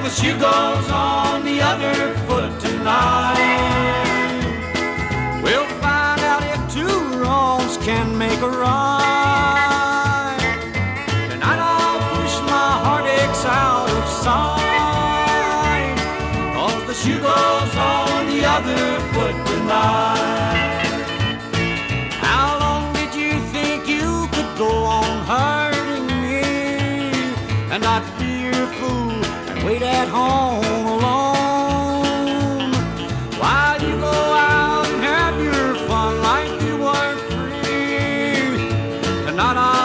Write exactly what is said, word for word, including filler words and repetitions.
the shoe goes on the other foot tonight. We'll find out if two wrongs can make a right. Tonight I'll push my heartaches out of sight, 'cause the shoe goes on the other foot tonight. How long did you think you could go on hurting me and not be your fool and wait at home alone while you go out and have your fun like you were free? Tonight I